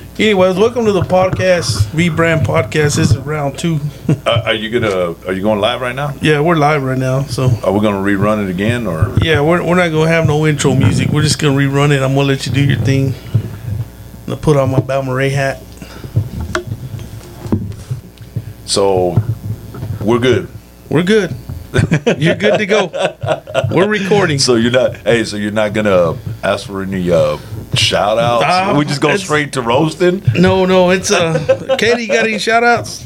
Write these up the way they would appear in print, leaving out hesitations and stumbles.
Anyways, welcome to the podcast, V-Brand Podcast. This is round 2. Are you going live right now? Yeah, we're live right now. So Are we gonna rerun it again or? yeah, we're not gonna have no intro music. We're just gonna rerun it. I'm gonna let you do your thing. I'm gonna put on my Balmaray hat. So we're good. We're good. You're good to go. We're recording. So you're not gonna ask for any shout outs? We just go straight to roasting? No, it's Katie, you got any shout outs?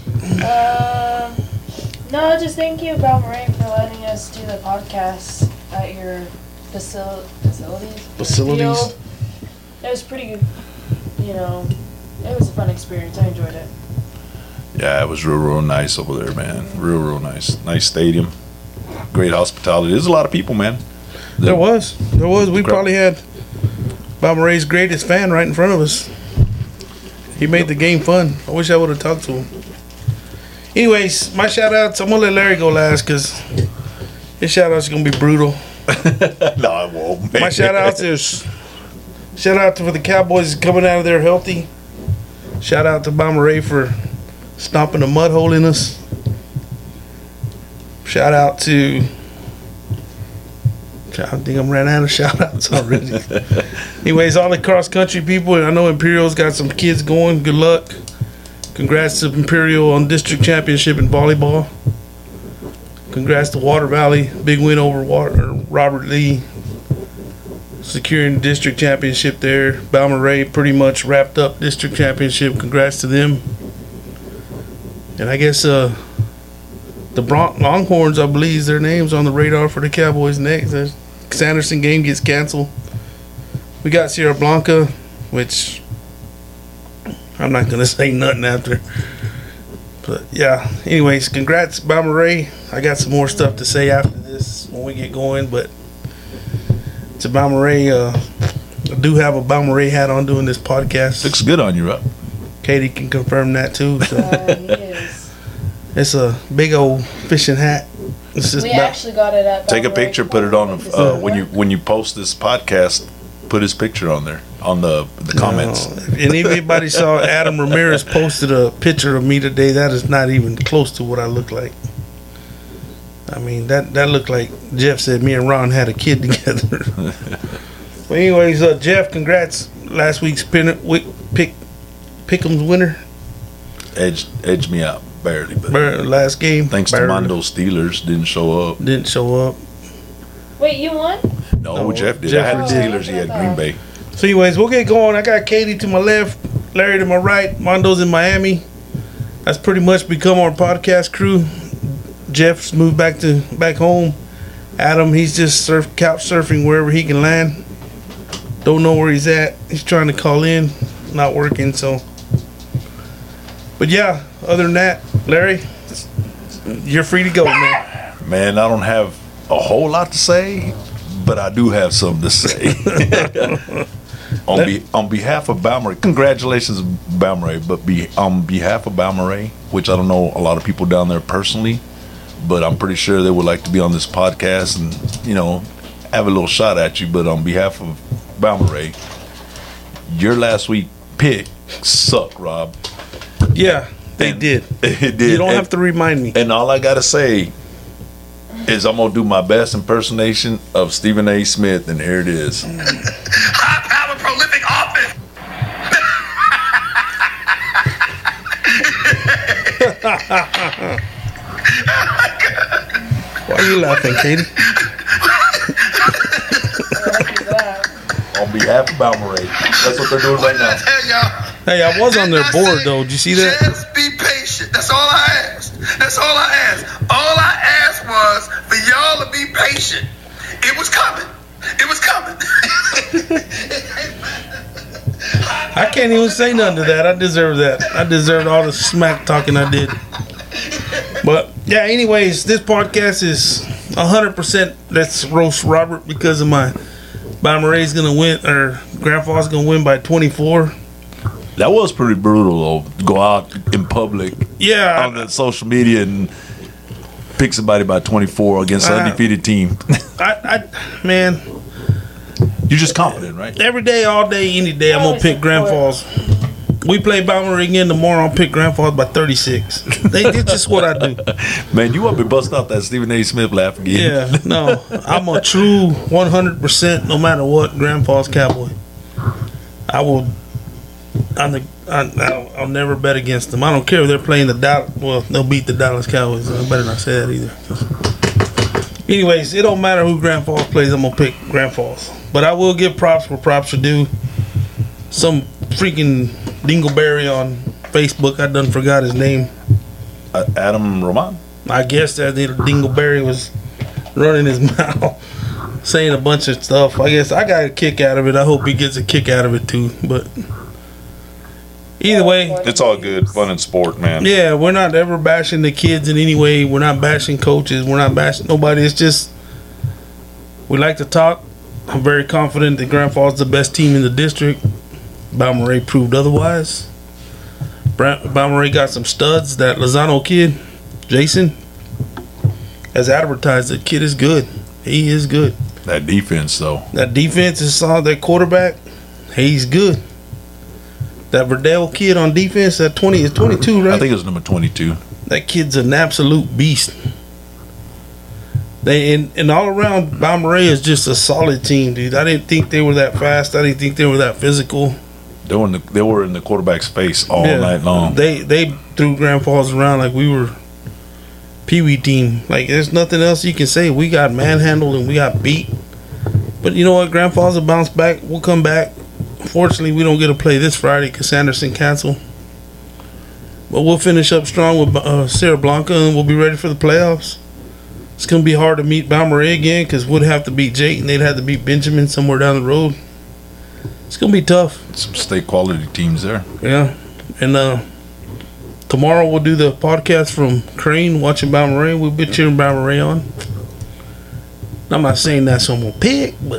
No, just thank you, Balmaray, for letting us do the podcast at your facilities. Field. It was pretty good. It was a fun experience. I enjoyed it. Yeah, it was real nice over there, man. Real nice. Nice stadium. Great hospitality. There's a lot of people, man. There was. We probably had Balmaray's greatest fan right in front of us. He made the game fun. I wish I would have talked to him. Anyways, my shout outs, I'm going to let Larry go last because his shout outs are going to be brutal. No, I won't, man. My shout outs is shout out for the Cowboys coming out of there healthy. Shout out to Balmaray for stomping a mud hole in us. Shout out to, I think I'm ran out of shout outs already. Anyways, all the cross country people, I know Imperial's got some kids going. Good luck. Congrats to Imperial on district championship in volleyball. Congrats to Water Valley, big win over Robert Lee, securing district championship there. Balmaray pretty much wrapped up district championship. Congrats to them. And I guess the Longhorns, I believe, is their names on the radar for the Cowboys next. The Sanderson game gets canceled. We got Sierra Blanca, which I'm not going to say nothing after. But, yeah. Anyways, congrats, Balmaray. I got some more stuff to say after this when we get going. But to Balmaray, I do have a Balmaray hat on doing this podcast. Looks good on you, Rob. Katie can confirm that, too. So. He is. It's a big old fishing hat. We actually got it at Take a Balmaray. picture, put it on when you post this podcast. Put his picture on there on the comments. And if anybody saw Adam Ramirez posted a picture of me today, that is not even close to what I look like. I mean, that looked like Jeff said me and Ron had a kid together. But anyways, Jeff, congrats. Last week's Pick'em's winner. Edged me out barely, but last game. thanks to Mondo Steelers didn't show up. Wait, you won? No, Jeff did. Jeff I had the did. Steelers. He had Green Bay. So anyways, we'll get going. I got Katie to my left, Larry to my right, Mondo's in Miami. That's pretty much become our podcast crew. Jeff's moved back home. Adam, he's just couch surfing wherever he can land. Don't know where he's at. He's trying to call in, not working. So, but yeah, other than that, Larry, you're free to go, man. Man, I don't have a whole lot to say, but I do have something to say. On behalf of Balmaray, congratulations, Balmaray. But on behalf of Balmaray, which I don't know a lot of people down there personally, but I'm pretty sure they would like to be on this podcast and have a little shot at you. But on behalf of Balmaray, your last week pick sucked, Rob. Yeah, they did. It did. You don't have to remind me. And all I gotta say is I'm gonna do my best impersonation of Stephen A. Smith, and here it is. High power, prolific offense. Why are you laughing, Katie? On behalf of Balmaray, that's what they're doing right now. Tell y'all. Hey, I was on their board though. Did you see that? Just be patient. That's all I asked. That's all I asked. All I asked was for y'all to be patient. It was coming. It was coming. I can't even say nothing to that. I deserve that. I deserved all the smack talking I did. But yeah, anyways, this podcast is 100% let's roast Robert because of my Balmaray's gonna win, or Grandpa's gonna win by 24. That was pretty brutal, though. Go out in public, Yeah, on the social media and pick somebody by 24 against an undefeated team. Man, You're just confident, right? every day, all day, any day, I'm gonna pick Grandpa's We play Balmorhea again tomorrow. I'll pick Grand Falls by 36. It's just what I do. Man, you want me to bust out that Stephen A. Smith laugh again? Yeah, no. I'm a true 100%, no matter what, Grand Falls Cowboy. I'll never bet against them. I don't care if they're playing the Dallas. Well, they'll beat the Dallas Cowboys. I better not say that either. Anyways, it don't matter who Grand Falls plays. I'm gonna pick Grand Falls. But I will give props where props should do. Some freaking Dingleberry on Facebook. I done forgot his name. Adam Roman. I guess that Dingleberry was running his mouth, saying a bunch of stuff. I guess I got a kick out of it. I hope he gets a kick out of it too. But either way, It's all good. Fun and sport, man. yeah, we're not ever bashing the kids in any way. We're not bashing coaches. We're not bashing nobody. It's just we like to talk. I'm very confident that Grand Falls is the best team in the district. Balmorhea proved otherwise. Balmorhea got some studs. That Lozano kid, Jason, as advertised, the kid is good. He is good. That defense, though. That defense is solid. That quarterback, he's good. That Verdell kid on defense, that 22, right? I think it was number 22. That kid's an absolute beast. And all around, Balmorhea is just a solid team, dude. I didn't think they were that fast. I didn't think they were that physical. They were in the quarterback's face all night long. They threw Grand Falls around like we were Pee-wee team. Like, there's nothing else you can say. We got manhandled and we got beat. But you know what? Grand Falls will bounce back. We'll come back. Unfortunately, we don't get to play this Friday because Sanderson canceled. But we'll finish up strong with Sierra Blanca and we'll be ready for the playoffs. It's going to be hard to meet Balmorhea again because we'd have to beat Jake and they'd have to beat Benjamin somewhere down the road. It's going to be tough. Some state quality teams there. Yeah. And tomorrow we'll do the podcast from Crane, watching Balmorhea. We'll be cheering Balmorhea on. I'm not saying that's who I'm going to pick, but.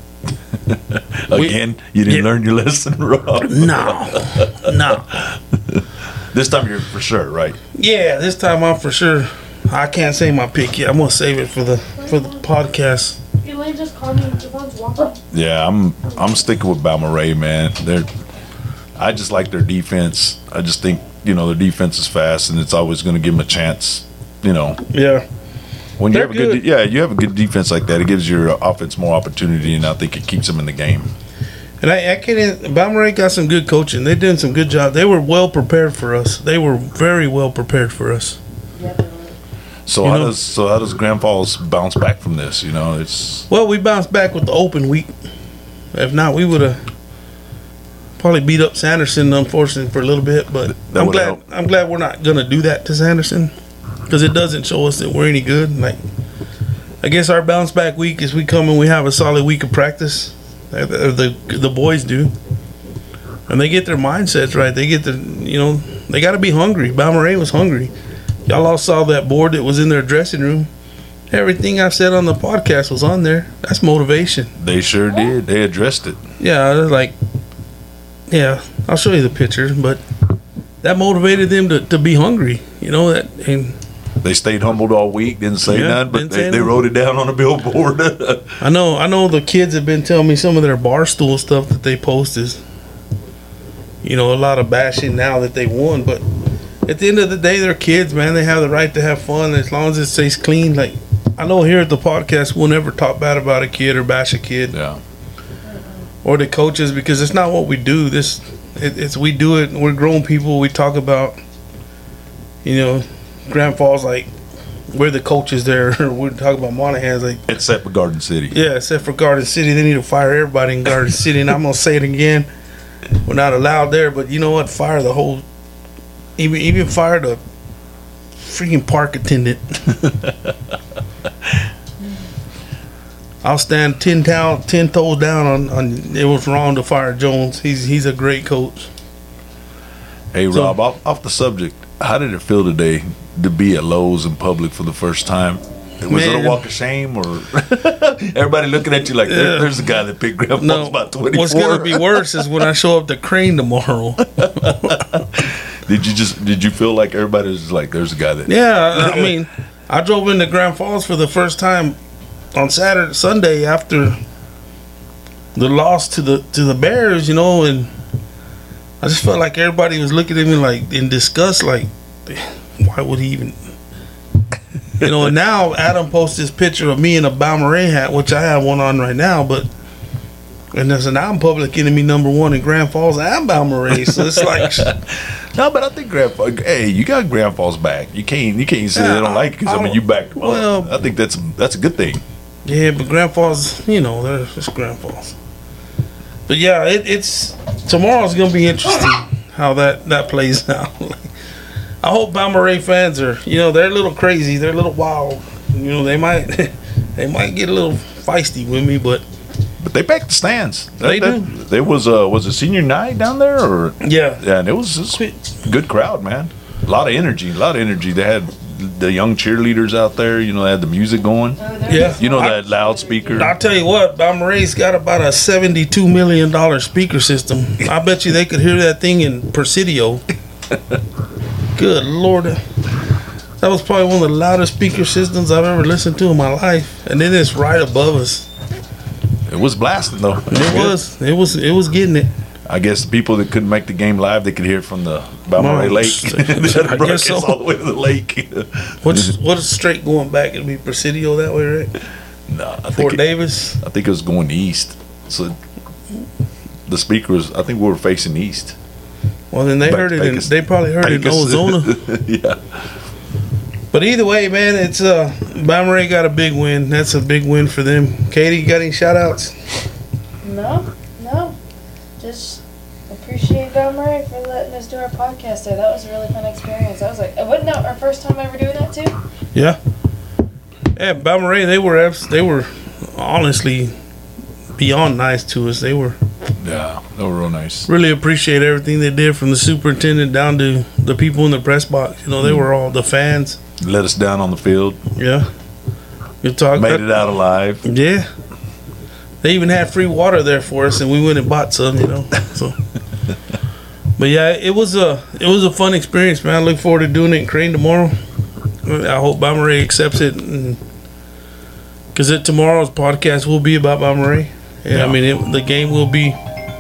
Again, you didn't learn your lesson, Rob. No. This time you're for sure, right? Yeah, this time I'm for sure. I can't say my pick yet. I'm going to save it for the podcast. Elaine just called me. Javon's walking. Yeah, I'm sticking with Balmorhea, man. I just like their defense. I just think, their defense is fast and it's always going to give them a chance, Yeah. When you They're good. you have a good defense like that, it gives your offense more opportunity, and I think it keeps them in the game. And I can't. Balmorhea got some good coaching. They did some good job. They were well prepared for us. They were very well prepared for us. Yeah, they were. So how does Grand Falls bounce back from this? Well, we bounced back with the open week. If not, we would have probably beat up Sanderson, unfortunately, for a little bit. But I'm glad we're not gonna do that to Sanderson because it doesn't show us that we're any good. Like, I guess our bounce back week is we come and we have a solid week of practice. The boys do, and they get their mindsets right. They get they got to be hungry. Balmorhea was hungry. Y'all all saw that board that was in their dressing room. Everything I said on the podcast was on there. That's motivation. They sure did. They addressed it. Yeah, I was like, yeah, I'll show you the picture, but that motivated them to be hungry. And they stayed humbled all week, didn't say nothing, but they nothing. wrote it down on a billboard. I know the kids have been telling me some of their Barstool stuff that they post is, a lot of bashing now that they won, but at the end of the day, they're kids, man. They have the right to have fun as long as it stays clean. Like, I know here at the podcast, we'll never talk bad about a kid or bash a kid. Yeah. Or the coaches, because it's not what we do. We do it. We're grown people. We talk about, Grand Falls, like, we're the coaches there. We're talking about Monahan's, like, Except for Garden City. yeah, except for Garden City. They need to fire everybody in Garden City. And I'm going to say it again. We're not allowed there, but you know what? Fire the whole, even fire the freaking park attendant. I'll stand 10 toes down on it was wrong to fire Jones. He's a great coach. Hey, Rob, off the subject, how did it feel today to be at Lowe's in public for the first time? Was it a walk of shame, or everybody looking at you like, there's a guy that picked Grand Falls about 24? What's going to be worse is when I show up to Crane tomorrow. Did you feel like everybody was like, there's a guy that? Yeah, I mean, I drove into Grand Falls for the first time on Sunday after the loss to the Bears, and I just felt like everybody was looking at me like in disgust, like, why would he even? You know, and now Adam posts this picture of me in a Balmorhea hat, which I have one on right now, and there's now I'm public enemy #1 in Grand Falls and Balmorhea, so it's like. No, but I think Grand Falls. Hey, you got Grand Falls back. You can't say they don't like it because I mean you back. Well, I think that's a good thing. Yeah, but Grand Falls, you know, they're just Grand Falls. But yeah, it's tomorrow's gonna be interesting how that plays out. I hope Balmorhea fans are, you know, they're a little crazy, they're a little wild. You know, they might get a little feisty with me, but they packed the stands. They do. There was it senior night down there, or yeah, and it was a good crowd, man. A lot of energy. They had the young cheerleaders out there. You know, they had the music going. Yeah, you know that loudspeaker. I'll tell you what, Balmorhea's got about a $72 million speaker system. I bet you they could hear that thing in Presidio. Good Lord. That was probably one of the loudest speaker systems I've ever listened to in my life. And then it's right above us. It was blasting though. It was getting it. I guess the people that couldn't make the game live, they could hear it from the Balmorhea Lake. I guess so. All the way to the lake. What's straight going back? It'll be Presidio that way, right? No, Fort Davis. I think it was going east. So the speaker was. I think we were facing east. Well, then they heard it. They probably heard it in Ozona. Yeah. But either way, man, it's Balmorhea got a big win. That's a big win for them. Katie, you got any shout outs? No. Just appreciate Balmorhea for letting us do our podcast there. That was a really fun experience. I was like, wasn't that our first time ever doing that too? Yeah. Yeah, Balmorhea, they were honestly beyond nice to us. They were real nice. Really appreciate everything they did, from the superintendent down to the people in the press box. You know, they were all the fans. Let us down on the field. Yeah. Good talk. Made it out alive. Yeah. They even had free water there for us, and we went and bought some, you know. So, but yeah, it was a fun experience, man. I look forward to doing it in Crane tomorrow. I hope Balmorhea accepts it, because tomorrow's podcast will be about Balmorhea. Yeah, I mean, the game will be.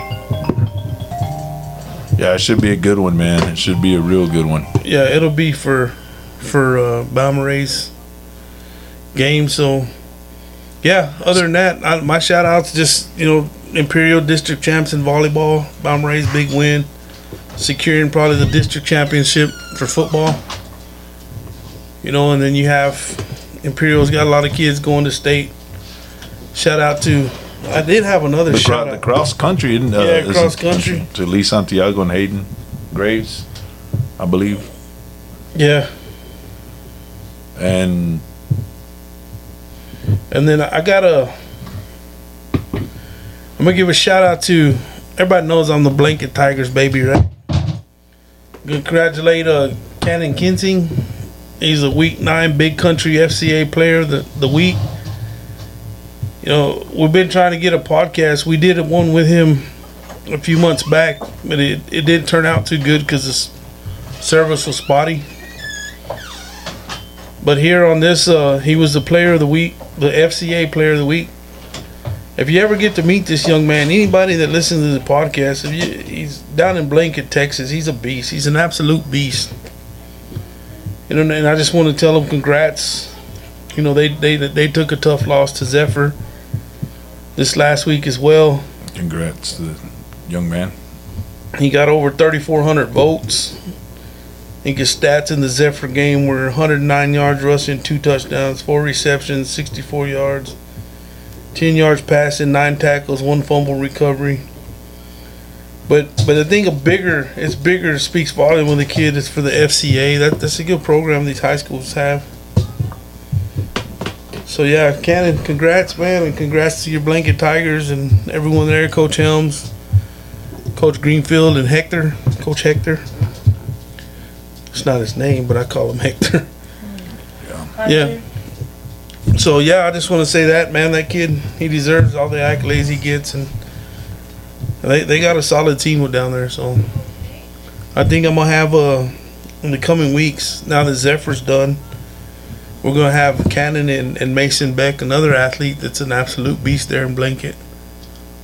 Yeah, it should be a good one, man. It should be a real good one. Yeah, it'll be for Balmorhea's game. So, yeah, other than that, my shout outs just, you know, Imperial District Champs in volleyball, Balmorhea's big win, securing probably the district championship for football. You know, and then you have Imperial's got a lot of kids going to state. Shout out to, I did have another shout out. The cross country. Cross country. To Lee Santiago and Hayden Graves, I believe. Yeah. And then I'm going to give a shout out to, everybody knows I'm the Blanket Tigers baby, right? Congratulate Cannon Kinsing. He's a Week 9 Big Country FCA player the week. You know, we've been trying to get a podcast. We did one with him a few months back, but it didn't turn out too good because the service was spotty. But here on this, he was the player of the week, the FCA player of the week. If you ever get to meet this young man, anybody that listens to the podcast, he's down in Blanket, Texas. He's a beast. He's an absolute beast. You know, and I just want to tell him congrats. You know, they took a tough loss to Zephyr this last week as well. Congrats to the young man. He got over 3,400 votes. I think his stats in the Zephyr game were 109 yards rushing, 2 touchdowns, 4 receptions, 64 yards, 10 yards passing, 9 tackles, 1 fumble recovery. But I think it's bigger, speaks volume when the kid is for the FCA. That's a good program these high schools have. So yeah, Cannon, congrats, man, and congrats to your Blanket Tigers and everyone there, Coach Helms, Coach Greenfield, and Coach Hector. It's not his name, but I call him Hector. Yeah. So yeah, I just want to say that, man, that kid, he deserves all the accolades he gets, and they got a solid team down there. So I think I'm gonna have in the coming weeks, now that Zephyr's done, we're gonna have Cannon and Mason Beck, another athlete that's an absolute beast there in Blanket.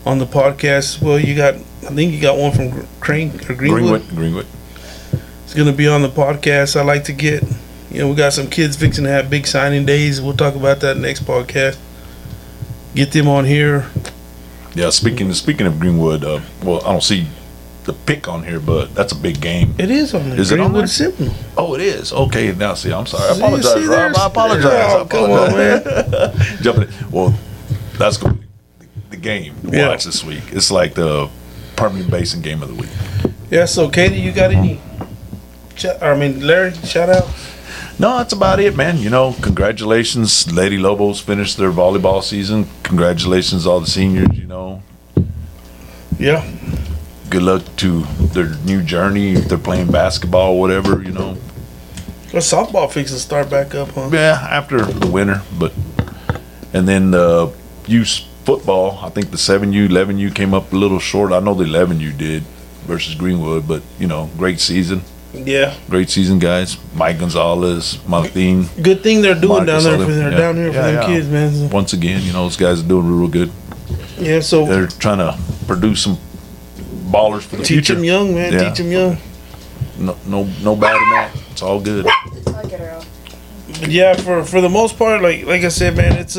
on the podcast. Well, I think you got one from Crane or Greenwood. Greenwood. It's going to be on the podcast. I like to get, we got some kids fixing to have big signing days. We'll talk about that next podcast. Get them on here. Yeah, speaking of Greenwood, well, I don't see the pick on here, but that's a big game. It is on there. Is it on there? Seminole. Oh, it is. Okay, now see, I'm sorry. I apologize, Rob. I apologize. Oh, come on, man. Jumping in. Well, that's going to be the game to watch this week. It's like the Permian Basin game of the week. Yeah, so Katie, you got any? Larry, shout out. No, that's about it, man. Congratulations. Lady Lobos finished their volleyball season. Congratulations, all the seniors, Yeah. Good luck to their new journey. If they're playing basketball or whatever, Well, softball fixing to start back up, huh? Yeah, after the winter. And then the youth football, I think the 7U, 11U came up a little short. I know the 11U did versus Greenwood, but, great season. Yeah. Great season, guys. Mike Gonzalez, Martin. Good thing they're doing Marcus down there Sullivan. for them kids, man. Once again, those guys are doing real good. Yeah, so They're trying to produce some ballers for the teach future. them young, man. Yeah. Teach them young. No bad in that. It's all good. I'll get her out. But yeah, for the most part, like I said, man, it's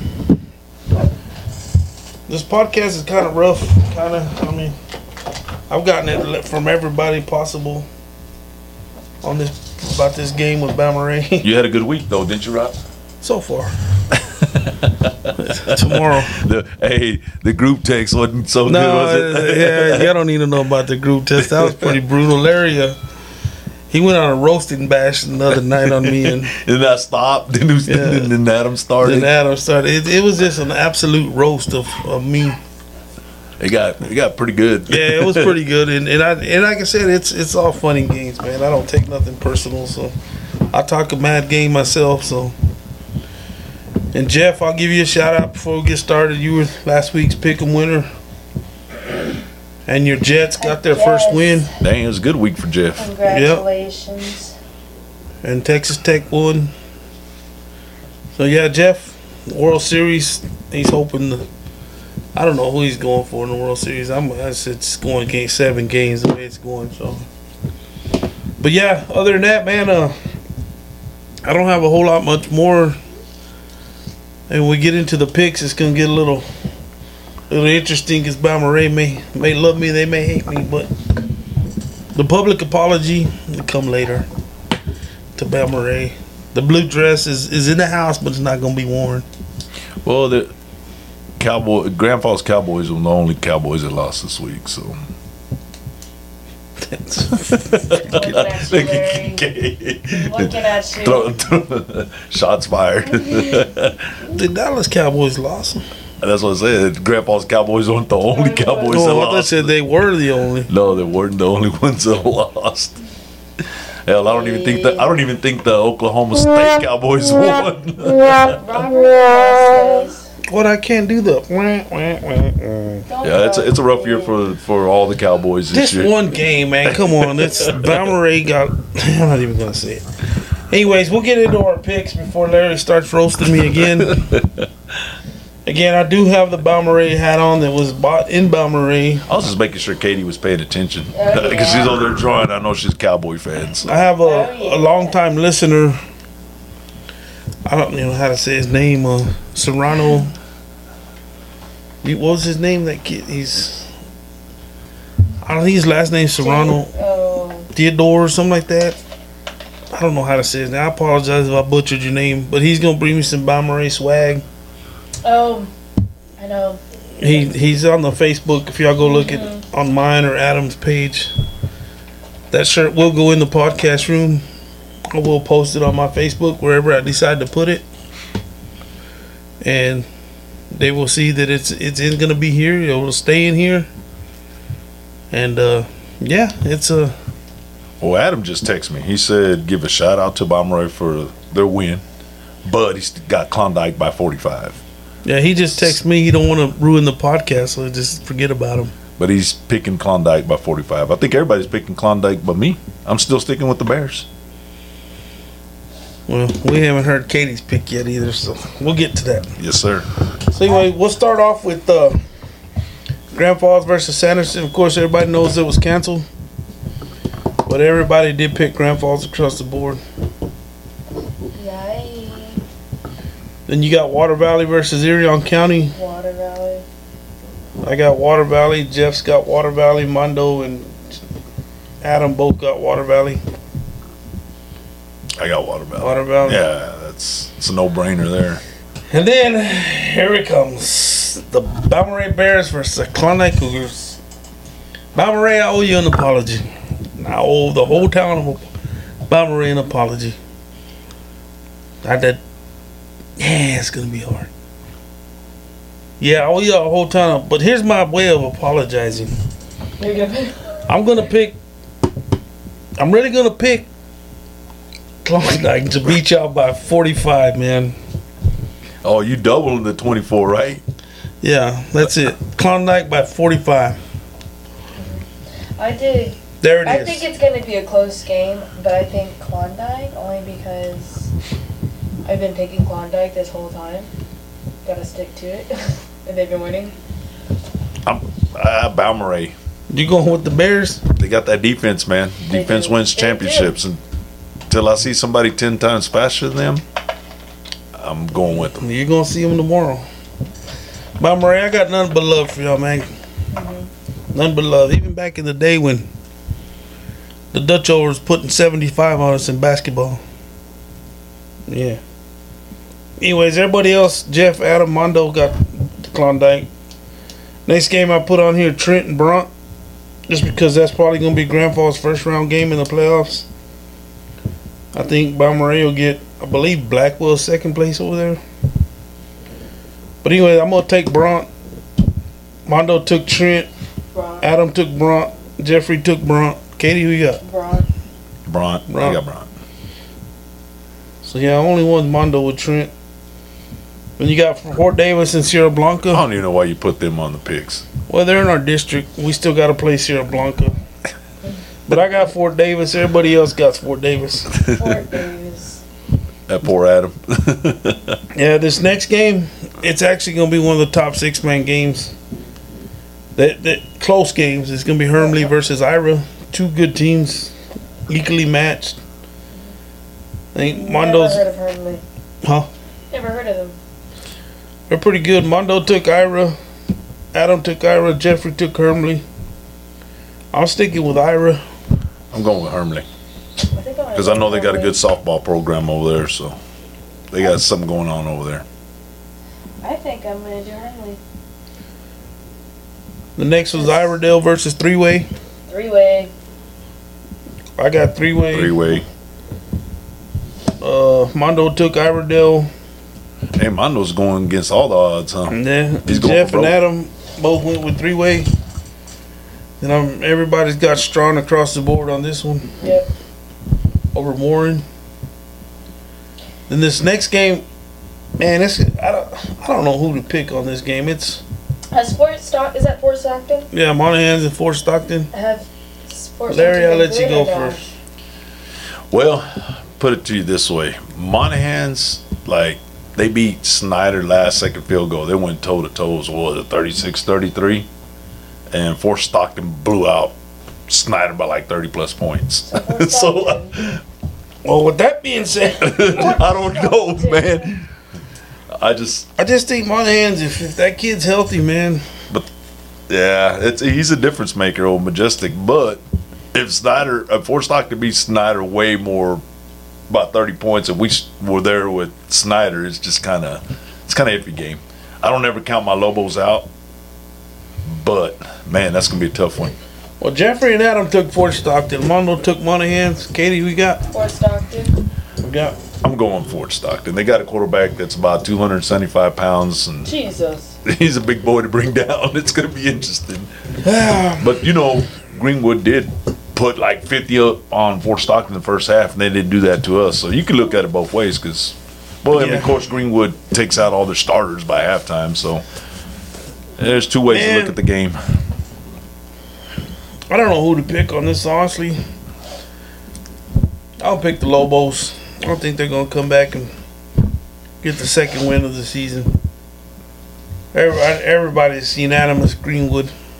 this podcast is kind of rough. I've gotten it from everybody possible on about this game with Bamaray. You had a good week though, didn't you, Rob? So far. Tomorrow. The group text wasn't so good, was it? Yeah, y'all don't need to know about the group text. That was pretty brutal. Larry, he went on a roasting bash the other night on me, and I stopped. Then Adam started. It was just an absolute roast of me. It got pretty good. Yeah, it was pretty good, and like I said, it's all fun and games, man. I don't take nothing personal, so I talk a mad game myself. So, and Jeff, I'll give you a shout out before we get started. You were last week's pick'em winner, and your Jets got their first win. Dang, it was a good week for Jeff. Congratulations. Yep. And Texas Tech won. So yeah, Jeff, World Series. He's hoping I don't know who he's going for in the World Series. It's going 7 games the way it's going. So, but yeah, other than that, man, I don't have a whole lot much more. And when we get into the picks, it's gonna get a little interesting because Bamaray may love me, they may hate me, but the public apology will come later to Bamaray. The blue dress is in the house, but it's not gonna be worn. Well, the Grand Falls Cowboys were the only Cowboys that lost this week, so. Looking at you. Shots fired. The Dallas Cowboys lost. That's what I said. Grand Falls Cowboys weren't the only Cowboys that Oh, I thought lost. said they were the only. No, they weren't the only ones that lost. Hell, I don't even think the Oklahoma State Cowboys won. What, I can't do the. Yeah, it's a rough year for all the Cowboys this This year. one game, man. Come on, it's Bamaray got. I'm not even gonna say it. Anyways, we'll get into our picks before Larry starts roasting me again. Again, I do have the Bamaray hat on that was bought in Bamaray. I was just making sure Katie was paying attention Oh, because she's yeah. over there drawing. I know she's a Cowboy fan. So. I have a long-time listener. I don't know how to say his name. Serrano. What was his name? That kid. I don't think his last name's Serrano. Oh, Theodore or something like that. I don't know how to say his name. I apologize if I butchered your name. But he's gonna bring me some Bamaray swag. I know. He's on the Facebook. If y'all go look at on mine or Adam's page, that shirt will go in the podcast room. I will post it on my Facebook wherever I decide to put it, and they will see that it's going to be here. It will stay in here, and yeah, it's a. Well, Adam just texted me. He said, "Give a shout out to Bamaray for their win, but he's got Klondike by 45." Yeah, he just texted me. He don't want to ruin the podcast, so just forget about him. But he's picking Klondike by 45. I think everybody's picking Klondike but me. I'm still sticking with the Bears. Well, we haven't heard Katie's pick yet either, so we'll get to that. Yes, sir. So anyway, we'll start off with Grand Falls versus Sanderson. Of course, everybody knows it was canceled, but everybody did pick Grand Falls across the board. Yay. Then you got Water Valley versus Irion County. Water Valley. I got Water Valley. Jeff's got Water Valley. Mondo and Adam both got Water Valley. I got Water Valley. Water Valley. Yeah, it's a no-brainer there. And then here it comes. The Balmorhea Bears versus the Klondike Cougars. Balmorhea, I owe you an apology. I owe the whole town of Balmorhea an apology. I did. Yeah, it's going to be hard. Yeah, I owe you a whole town. But here's my way of apologizing. You're gonna pick. I'm really going to pick Klondike to beat y'all by 45, man. Oh, you doubling the 24, right? Yeah, that's it. Klondike by 45. I dig. There it is. I think it's going to be a close game, but I think Klondike only because I've been picking Klondike this whole time. Gotta stick to it. And they've been winning. Balmorhea. You going with the Bears? They got that defense, man. They Defense do. wins They championships. And until I see somebody 10 times faster than them, I'm going with them. You're going to see them tomorrow. Balmorhea, I got nothing but love for y'all, man. Nothing but love. Even back in the day when the Dutch was putting 75 on us in basketball. Yeah. Anyways, everybody else, Jeff, Adam, Mondo got the Klondike. Next game I put on here, Trent and Bront. Just because that's probably going to be Grand Falls' first round game in the playoffs. I think Balmorhea will get, I believe, Blackwell second place over there. But anyway, I'm going to take Bront. Mondo took Trent. Braun. Adam took Bront. Jeffrey took Bront. Katie, who you got? Braun. Bront. I got Bront. So yeah, only one Mondo with Trent. Then you got Fort Davis and Sierra Blanca. I don't even know why you put them on the picks. Well, they're in our district. We still got to play Sierra Blanca. But I got Fort Davis. Everybody else got Fort Davis. Fort Davis. That poor Adam. Yeah, this next game, it's actually going to be one of the top 6-man games. That close games. It's going to be Hermley versus Ira. Two good teams, equally matched. I think Mondo's. Never heard of Hurley. Huh? Never heard of them. They're pretty good. Mondo took Ira. Adam took Ira. Jeffrey took Hermley. I'm sticking with Ira. I'm going with Hermley. Because Because I know they got a good softball program over there, so they got something going on over there. I think I'm going to do Hurley. The next was Iredale versus Three-Way. Three-way. I got Three-Way. Three-way. Mondo took Iredale. Hey, Mondo's going against all the odds, huh? And then He's going Jeff for and broke. Adam both went with Three-Way. And everybody's got strong across the board on this one Yep. over Warren. Then this next game, man, I don't know who to pick on this game. It's Is that Fort Stockton? yeah, Monahans and Fort Stockton. Have Fort Larry, Stockton I'll let you been go good or not? first. Well, put it to you this way. Monahans, like, they beat Snyder last second field goal. They went toe-to-toe, what was it, 36-33? And Fort Stockton blew out Snyder by like 30-plus points. Fort So, Stockton. Well, with that being said, I don't know, man. I just think Monahans, if that kid's healthy, man. Yeah, he's a difference maker, old Majestic. But if Fort Stockton beats Snyder way more, about 30 points, and we were there with Snyder, it's kind of iffy game. I don't ever count my Lobos out, but man, that's gonna be a tough one. Well, Jeffrey and Adam took Fort Stockton. Mondo took Monahans. Katie, we got? Fort Stockton. We got. I'm going Fort Stockton. They got a quarterback that's about 275 pounds, and Jesus. he's a big boy to bring down. It's gonna be interesting. But you know, Greenwood did put like 50 up on Fort Stockton in the first half, and they didn't do that to us. So you can look at it both ways, because, well, I mean, of course, Greenwood takes out all their starters by halftime. So there's two ways to look at the game. I don't know who to pick on this, honestly. I'll pick the Lobos. I don't think they're going to come back and get the second win of the season. Everybody's unanimous Greenwood.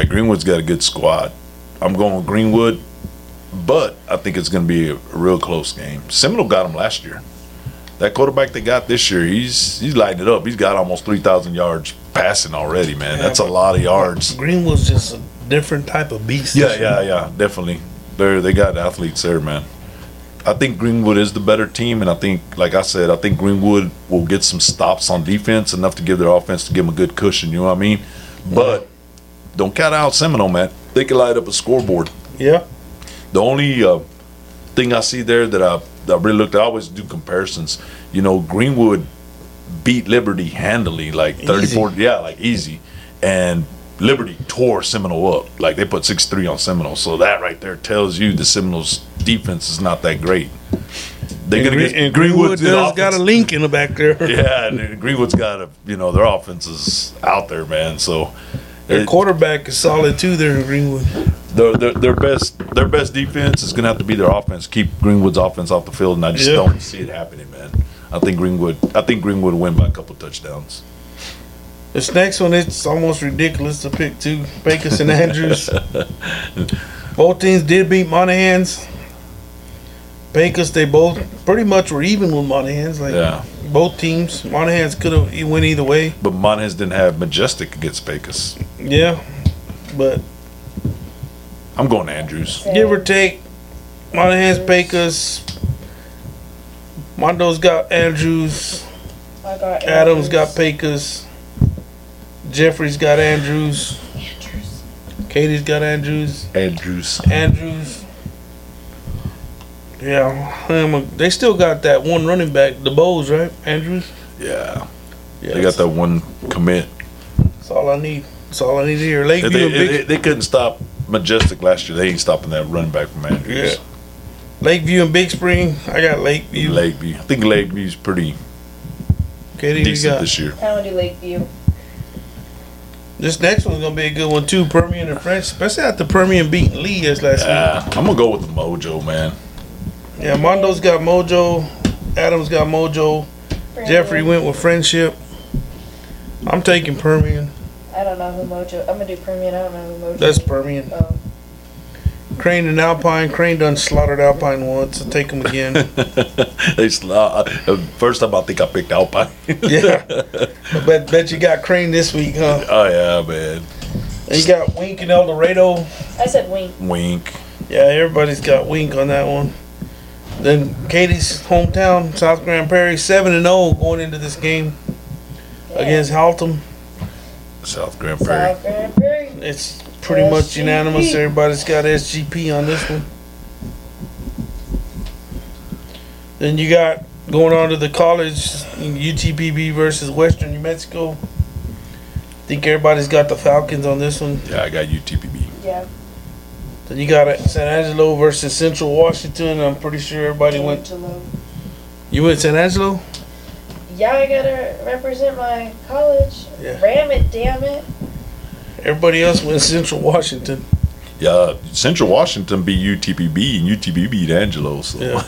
Greenwood's got a good squad. I'm going with Greenwood, but I think it's going to be a real close game. Seminole got him last year. That quarterback they got this year, he's lighting it up. He's got almost 3,000 yards passing already, man. Yeah, that's a lot of yards. Greenwood's just a different type of beast. Yeah, definitely. They got athletes there, man. I think Greenwood is the better team, and I think, like I said, I think Greenwood will get some stops on defense, enough to give their offense to give them a good cushion, you know what I mean? But don't count out Seminole, man. They can light up a scoreboard. Yeah. The only thing I see there that I really looked at, I always do comparisons. You know, Greenwood beat Liberty handily, like 34, like easy. And Liberty tore Seminole up. Like, they put 6-3 on Seminole. So that right there tells you the Seminoles' defense is not that great. They're going to get Greenwood does got a link in the back there. Yeah, and Greenwood's got their offense is out there, man. So their quarterback is solid too there in Greenwood. Their best defense is going to have to be their offense. Keep Greenwood's offense off the field, and I just don't see it happening, man. I think Greenwood will win by a couple touchdowns. This next one, it's almost ridiculous to pick two. Pecos and Andrews. Both teams did beat Monahans. Pecos, they both pretty much were even with Monahans. Both teams. Monahans could have went either way. But Monahans didn't have Majestic against Pecos. Yeah, but I'm going Andrews. Give or take, Monahans, Pecos. Mondo's got Andrews. I got Adams got Pecos. Jeffrey's got Andrews. Katie's got Andrews. Yeah, they still got that one running back, the Bows, right? Andrews. Yeah, they got that one commit. That's all I need. That's all I need to hear. Lakeview they couldn't stop Majestic last year. They ain't stopping that running back from Andrews. Yeah. Lakeview and Big Spring. I got Lakeview. I think Lakeview's pretty decent this year. I want to do Lakeview. This next one's gonna be a good one too. Permian and French, especially after Permian beating Lee last week. I'm gonna go with the Mojo, man. Yeah, Mondo's got Mojo. Adams got Mojo. Jeffrey went with Friendship. I'm taking Permian. I don't know who Mojo. I'm gonna do Permian. I don't know who Mojo. That's Permian. Oh. Crane and Alpine. Crane done slaughtered Alpine once. I'll take them again. First time I think I picked Alpine. Yeah. I bet you got Crane this week, huh? Oh, yeah, man. And you got Wink and El Dorado. I said Wink. Wink. Yeah, everybody's got Wink on that one. Then Katie's hometown, South Grand Prairie, 7-0 going into this game against Haltom. South Grand Prairie. South Grand Prairie. It's pretty much unanimous. Everybody's got SGP on this one. Then you got going on to the college, UTPB versus Western New Mexico. I think everybody's got the Falcons on this one. Yeah, I got UTPB. Yeah. Then you got San Angelo versus Central Washington. I'm pretty sure everybody went. You went San Angelo? Yeah, I gotta represent my college. Yeah. Ram it, damn it. Everybody else went Central Washington. Yeah, Central Washington beat UTPB and UTPB beat Angelo. So. Yeah.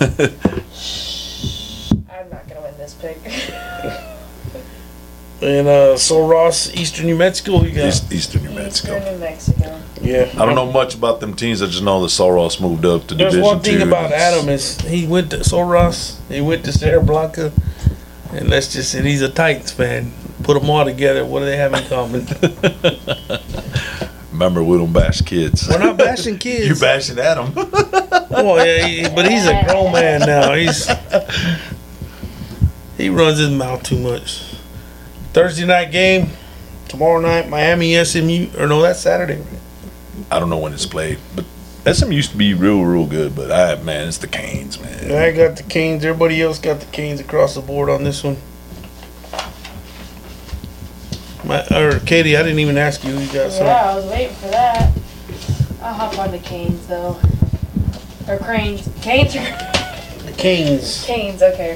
I'm not gonna win this pick. And Sul Ross, Eastern New Mexico. You got Eastern New Mexico. Eastern New Mexico. Yeah. I don't know much about them teams. I just know that Sul Ross moved up to There's Division one thing 2. about Adam is he went to Sul Ross, he went to Sierra Blanca, and let's just say he's a Titans fan. Put them all together. What do they have in common? Remember, we don't bash kids. We're not bashing kids. You bashing Adam. Oh yeah, but he's a grown man now. He runs his mouth too much. Thursday night game tomorrow night. Miami SMU, or no, that's Saturday. I don't know when it's played, but SM used to be real good. But it's the Canes, man. Yeah, I got the Canes. Everybody else got the Canes across the board on this one. Katie, I didn't even ask you. You got something. Yeah, I was waiting for that. I'll hop on the Canes though. Or Cranes. Canes or The Canes. Canes, okay.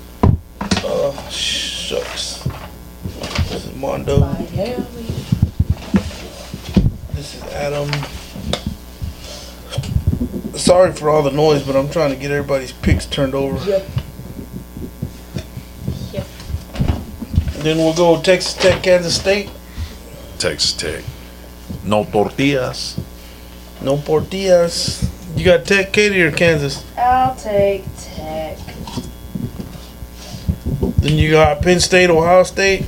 Shucks. This is Mondo. Miami. This is Adam. Sorry for all the noise, but I'm trying to get everybody's picks turned over. Yep. Then we'll go Texas Tech, Kansas State. Texas Tech. No tortillas. No Portillas. You got Tech, Katie, or Kansas? I'll take Tech. Then you got Penn State, Ohio State.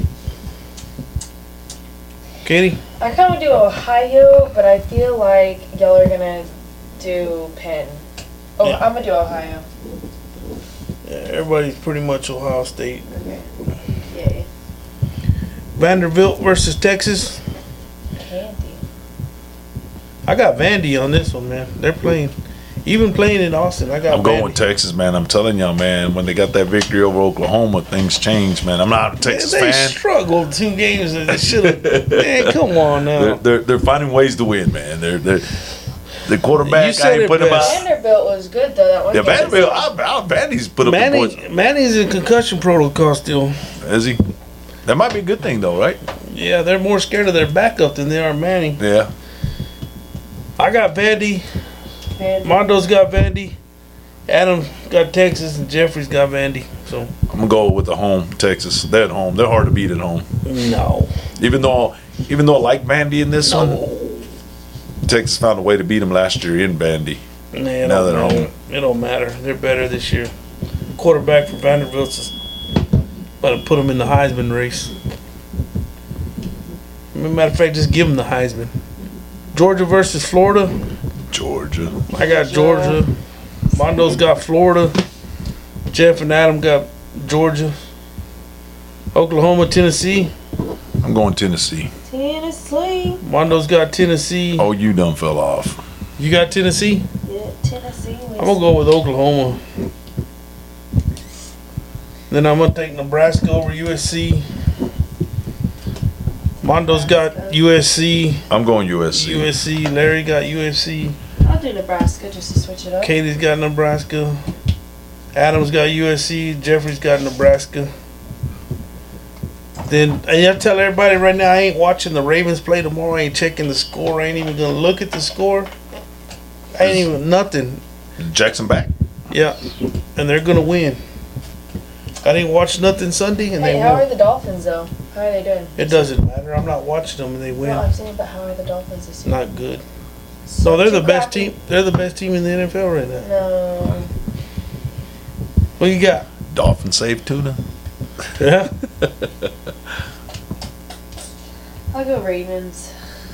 Katie? I kind of do Ohio, but I feel like y'all are gonna do Penn. Oh, Yeah. I'm gonna do Ohio. Yeah, everybody's pretty much Ohio State. Okay. Yay. Vanderbilt versus Texas. Candy. I got Vandy on this one, man. They're playing. Even playing in Austin, I got I'm going Vandy. with Texas, man. I'm telling y'all, man. When they got that victory over Oklahoma, things changed, man. I'm not a Texas They fan. struggled 2 games and they should have. Man, come on now. They're finding ways to win, man. They're the quarterback. You said I ain't it put him best. out. Vanderbilt was good though. That one. Yeah, game. Vanderbilt. Vandy's put up the points. Manny's in concussion protocol still. Is he? That might be a good thing, though, right? Yeah, they're more scared of their backup than they are Manning. Yeah. I got Vandy. Vandy. Mondo's got Vandy. Adam got Texas, and Jeffrey's got Vandy. So I'm gonna go with the home Texas. They're at home. They're hard to beat at home. no, Even though I like Vandy in this one, Texas found a way to beat them last year in Vandy. Nah, it Now don't they're matter. home. It don't matter. They're better this year. Quarterback for Vanderbilt's about to put them in the Heisman race. Matter of fact, just give them the Heisman. Georgia versus Florida. Georgia. I got Georgia. Mondo's got Florida. Jeff and Adam got Georgia. Oklahoma, Tennessee. I'm going Tennessee. Tennessee. Mondo's got Tennessee. Oh, you done fell off. You got Tennessee? Yeah, Tennessee. I'm gonna go with Oklahoma. Then I'm gonna take Nebraska over USC. Mondo's got USC. I'm going USC. USC. Larry got USC. I'll do Nebraska just to switch it up. Katie's got Nebraska. Adam's got USC. Jeffrey's got Nebraska. Then, and I tell everybody right now, I ain't watching the Ravens play tomorrow. I ain't checking the score. I ain't even gonna look at the score. I ain't even nothing. Jackson back. Yeah, and they're gonna win. I didn't watch nothing Sunday, and Hey, they how are won. the Dolphins though? How are they doing? It doesn't matter. I'm not watching them, and they No, win. I'm saying, but how are the Dolphins this year? Not good. So they're the too best crappy. team. They're the best team in the NFL right now. No. What you got? Dolphin save tuna. Yeah. I'll go Ravens.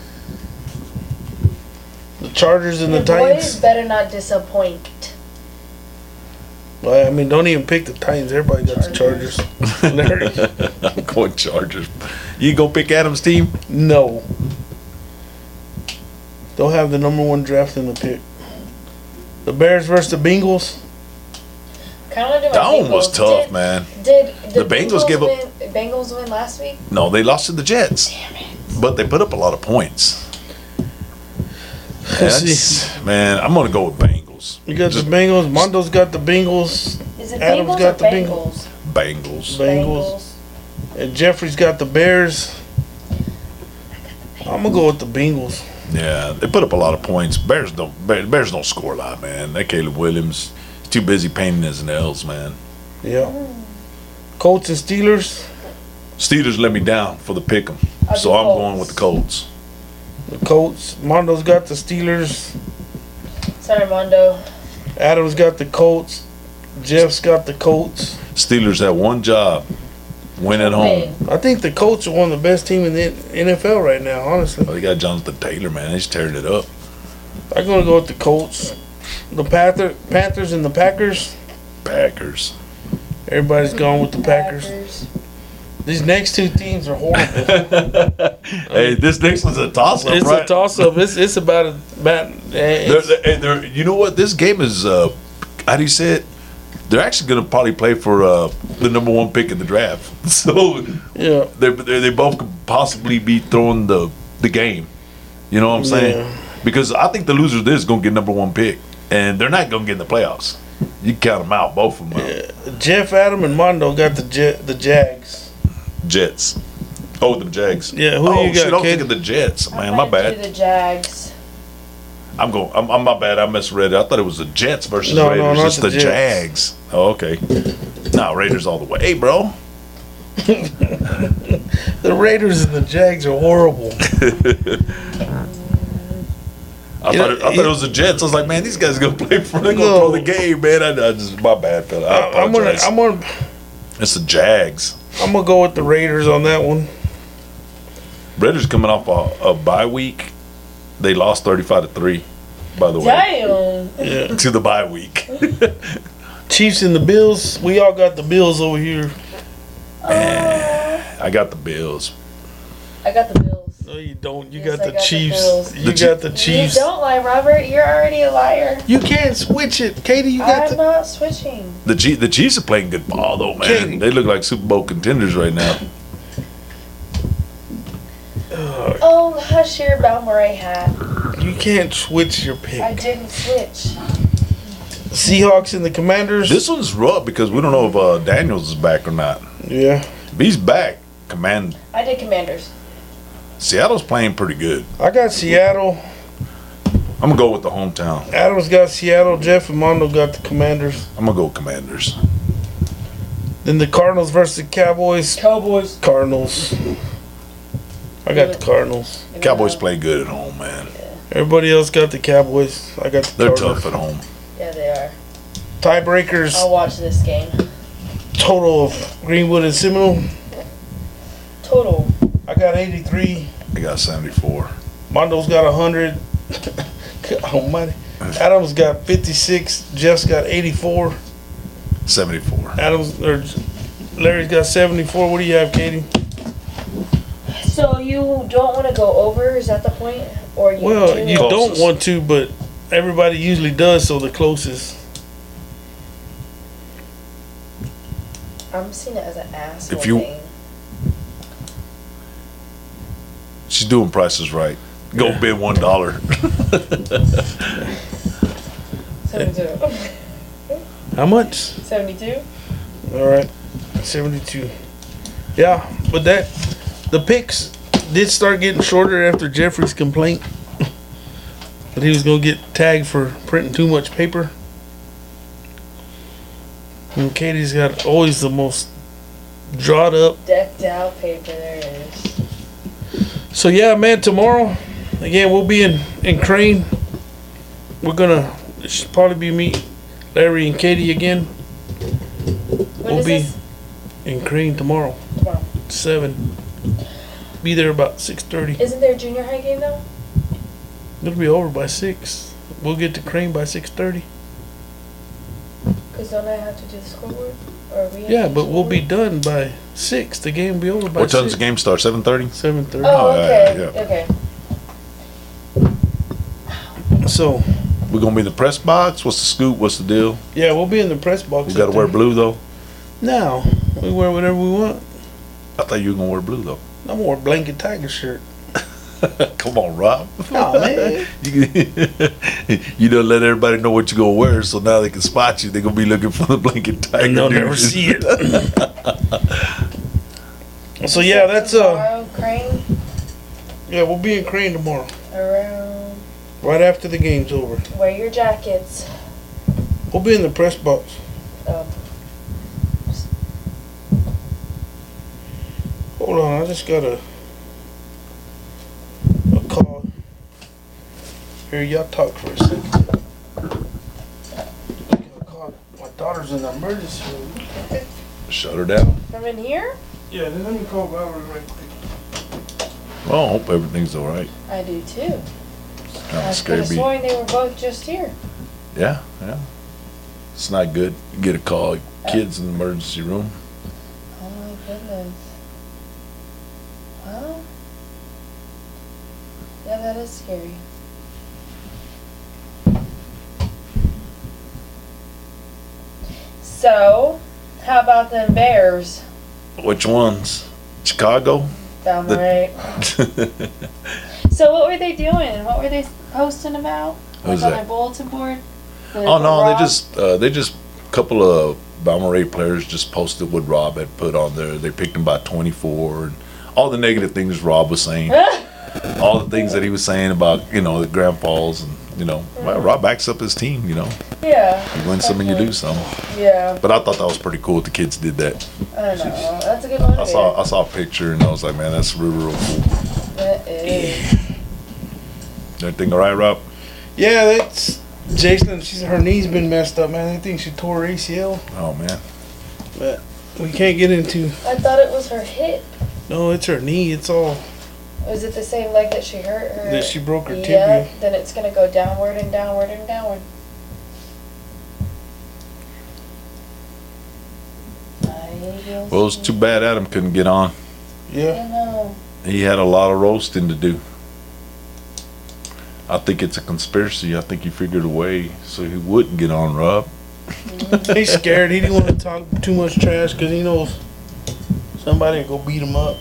The Chargers and the Your boys Titans. better not disappoint. Well, I mean, don't even pick the Titans. Everybody got the Chargers. Larry. I'm going Chargers. You gonna pick Adam's team? No. They'll have the number 1 draft in the pick. The Bears versus the Bengals. Kind of do my That one was Bengals. tough, man. Did The Bengals give up- Bengals win last week? No, they lost to the Jets. Damn it. But they put up a lot of points. Let's see. Man, I'm gonna go with Bengals. You got Just the Bengals. Mondo's got the Bengals. Is it Adam's Bengals got or the Bengals? Bengals. Bengals. And Jeffrey's got the Bears. I'm gonna go with the Bengals. Yeah, they put up a lot of points. Bears don't score a lot, man. That Caleb Williams is too busy painting his nails, man. Yeah. Colts and Steelers. Steelers let me down for the pick 'em, I'll so do I'm Colts. going with the Colts. The Colts. Mondo's got the Steelers. Sorry, Mondo. Adam's got the Colts. Jeff's got the Colts. Steelers have one job: win at home. Win. I think the Colts are one of the best teams in the NFL right now, honestly. Oh, they got Jonathan Taylor, man. They're just tearing it up. I'm going to go with the Colts. The Panthers and the Packers. Packers. Everybody's going with the Packers. These next 2 teams are horrible. Hey, this next one's a toss-up, It's right? a toss-up. It's about You know what? This game is, how do you say it? They're actually going to probably play for the number 1 pick in the draft. So yeah. they both could possibly be throwing the game. You know what I'm saying? Yeah. Because I think the loser of this is going to get number 1 pick. And they're not going to get in the playoffs. You count them out, both of them out. Yeah. Jeff, Adam, and Mondo got the Jags. Jets. Oh, the Jags. Yeah, who oh, you got, shit, I'm kid? thinking the Jets. Man, I'm my gonna bad. do the Jags. I'm my bad. I misread it. I thought it was the Jets versus No, Raiders. not It's the the Jets. Jags. Oh, okay. Nah, Raiders all the way. Hey, bro. The Raiders and the Jags are horrible. I thought it was the Jets. I was like, man, these guys gonna play for. They're gonna throw the game, man. I just my bad, fella. I apologize. I'm gonna. It's the Jags. I'm gonna go with the Raiders on that one. Raiders coming off a bye week. They lost 35-3. By the way, Damn. Yeah. to the bye week. Chiefs and the Bills. We all got the Bills over here. I got the Bills. I got the Bills. No, you don't. You Yes, got I the got the Chiefs. Bills. You got the You Chiefs. don't lie, Robert. You're already a liar. You can't switch it, Katie. You got I'm not switching. The Chiefs are playing good ball though, man. Katie. They look like Super Bowl contenders right now. Oh, hush your Balmorray hat. You can't switch your pick. I didn't switch. Seahawks and the Commanders. This one's rough because we don't know if Daniels is back or not. Yeah. If he's back, I did Commanders. Seattle's playing pretty good. I got Seattle. I'm gonna go with the hometown. Adams got Seattle. Jeff and Mondo got the Commanders. I'm gonna go Commanders. Then the Cardinals versus the Cowboys. Cowboys. Cardinals. I got the Cardinals. Cowboys play good at home, man. Everybody else got the Cowboys. I got the They're Cardinals. tough at home. Yeah, they are. Tiebreakers. I'll watch this game. Total of Greenwood and Seminole. Total. I got 83. They got 74. Mondo's got 100. God almighty. Adams got 56. Jeff's got 84. 74. Larry's got 74. What do you have, Katie? So you don't want to go over? Is that the point? Or you Well, do? you don't Closest. want to, but everybody usually does, so the closest. I'm seeing it as an asshole If you- thing. She's doing prices right. Go Yeah. bid $1. 72. How much? 72? All right, 72. Yeah, but the picks did start getting shorter after Jeffrey's complaint that he was gonna get tagged for printing too much paper. And Katie's got always the most drawn up. Decked out paper, there it is. So yeah, man, tomorrow again we'll be in Crane. It should probably be me, Larry, and Katie again. When We'll is be this? in Crane tomorrow, Tomorrow. 7. Be there about 6:30. Isn't there a junior high game though? It'll be over by 6. We'll get to Crane by 6:30. Because don't I have to do the scoreboard? Or we have Yeah, to do but we'll be scoreboard? done by 6. The game will be over by What 6. time's the game start? 7:30? 7:30. Oh, Oh, yeah, okay. yeah, Okay. So We're gonna be in the press box. What's the scoop? What's the deal? yeah, we'll be in the press box. We gotta up wear there. blue though. No, we wear whatever we want. I thought you were gonna wear blue though. I'm gonna wear a blanket tiger shirt. Come on, Rob. Oh man. You don't let everybody know what you're gonna wear, so now they can spot you. They're gonna be looking for the blanket tiger. And they'll dude. never see it. So yeah, that's Tomorrow, Crane, yeah, we'll be in Crane tomorrow. around. Right after the game's over. Wear your jackets. We'll be in the press box. Oh. Hold on, I just got a call. Here, y'all talk for a second. My daughter's in the emergency room. Shut her down. From in here? Yeah, then let me call Valerie right quick. Well, I hope everything's all right. I do too. Kind I of could scared have me. sworn they were both just here. Yeah. It's not good. You get a call, kids in the emergency room. Oh my goodness. Well, yeah, that is scary. So, how about them Bears? Which ones? Chicago? Down right. So what were they doing? What were they posting about? Who's Like on that? their bulletin board? Oh no, they just a couple of Balmorhea players just posted what Rob had put on there. They picked him about 24 and all the negative things Rob was saying, all the things that he was saying about the grandpas and well, Rob backs up his team. Yeah. You win some and you lose some. Yeah. But I thought that was pretty cool that the kids did that. I know. That's a good one. I saw a picture and I was like, man, that's real cool. It is. Everything all right, Rob? Yeah, that's Jason. Her knee's been messed up, man. I think she tore her ACL. Oh man. But we can't get into. I thought it was her hip. No, it's her knee. It's all. Was it the same leg that she hurt her? That she broke her Yeah. tibia. Then it's gonna go downward and downward and downward. Well, it's too bad Adam couldn't get on. Yeah. I know. He had a lot of roasting to do. I think it's a conspiracy. I think he figured a way so he wouldn't get on, Rob. He's scared. He didn't want to talk too much trash because he knows somebody will go beat him up.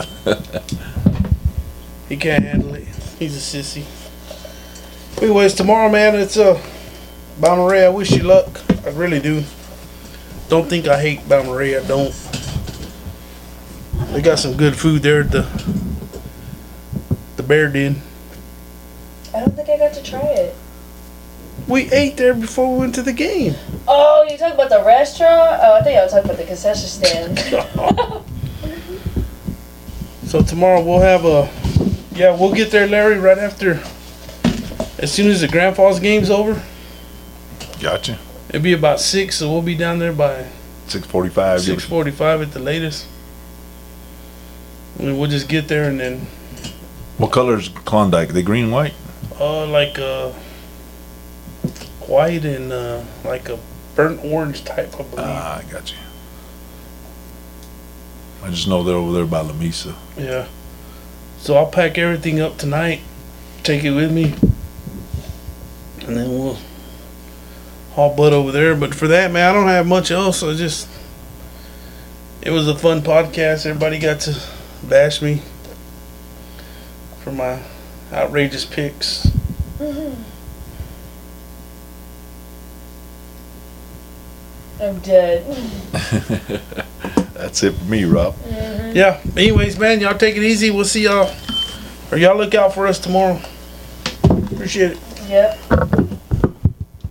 He can't handle it. He's a sissy. Anyways, tomorrow, man, it's Balmorhea. I wish you luck. I really do. Don't think I hate Balmorhea. I don't. They got some good food there at the Bear Den. I don't think I got to try it. We ate there before we went to the game. Oh, you talking about the restaurant? Oh, I think I was talking about the concession stand. So tomorrow we'll have we'll get there, Larry, right after, as soon as the Grand Falls game's over. Gotcha. It'll be about 6, so we'll be down there by 6:45. 6:45 at the latest. And we'll just get there and then, What color is Klondike? They green and white? like white and like a burnt orange type, I believe. Ah, I got you. I just know they're over there by La Mesa. Yeah. So I'll pack everything up tonight, take it with me, and then we'll haul butt over there. But for that, man, I don't have much else. It was a fun podcast. Everybody got to bash me for my outrageous picks. I'm dead. That's it for me, Rob. Yeah. Anyways, man, y'all take it easy. We'll see y'all, or y'all look out for us tomorrow. Appreciate it. Yep.